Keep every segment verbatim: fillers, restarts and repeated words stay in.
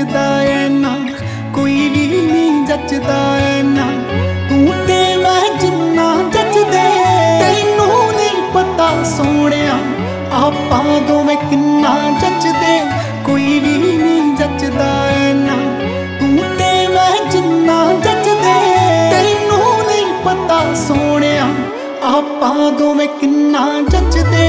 जचदा ऐ ना, कोई भी नहीं जचदा ऐ ना। तू ते मैं जिन्ना जचदे तैनू नहीं पता सोहणिया, आपां दोवें किन्ना जचदे कोई भी नहीं जचदा ऐ ना। तू ते मैं जिन्ना जचदे तैनू नहीं पता सोहणिया, आपां दोवें किन्ना जचदे।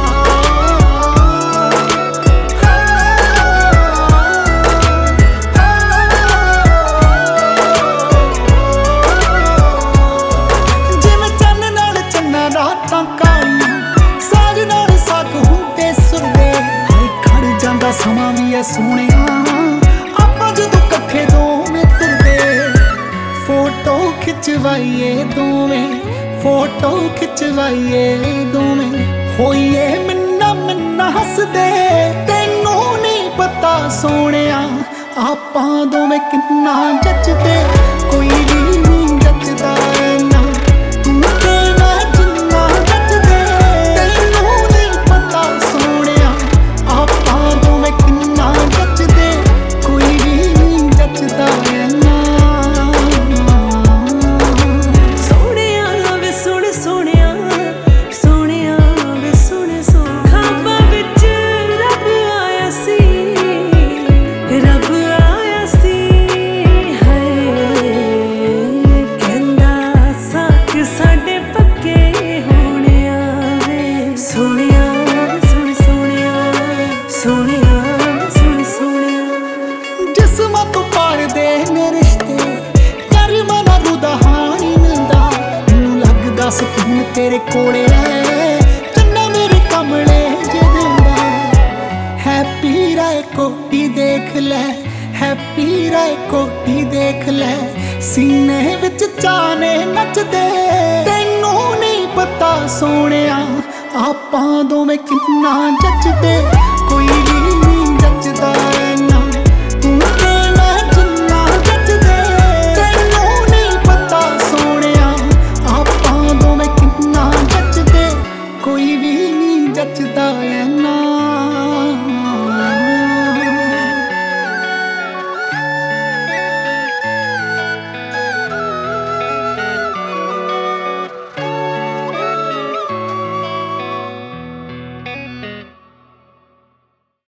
समा भी है सोहणिया आपां जदों कट्ठे दोवें तुरदे, फोटो खिचवाइए दोवें, फोटो खिचवाइए दोवें। होइए मिन्ना मिन्ना हसदे तैनू नहीं पता सोहणिया, आपां दोवें किन्ना जचदे कोई भी नहीं जचदा ऐ ना। तू ते मैं जिन्ना जचदे तैनू नहीं पता सोहणिया, आपां दोवें किन्ना जचदे कोई भी नहीं जचदा ऐ ना। सोहणिया वे सुण सोहणिया, सोहणिया वे सुण सो। खाबां विच रब आया सी, रब आया सी, हाय कहंदा सा कि साडे पक्के होणिया वे। सोहणिया वे सुण सोहणिया, सोहणिया वे सुण सोहणिया। जिस्मां तो पार दे ने रिश्ते करमां नाल रूह हानी मिलदा, मैनू लगदा सकून तेरे कोले ऐ, चन्ना मेरे कमले जे दिंदा। हैप्पी राय कोटी देख लै, हैप्पी राय कोटी देख लै, सीने विच चाने नचदे तैनू नहीं पता सोहणिया, आपां दोवें किन्ना जचदे कोई भी नहीं जचदा।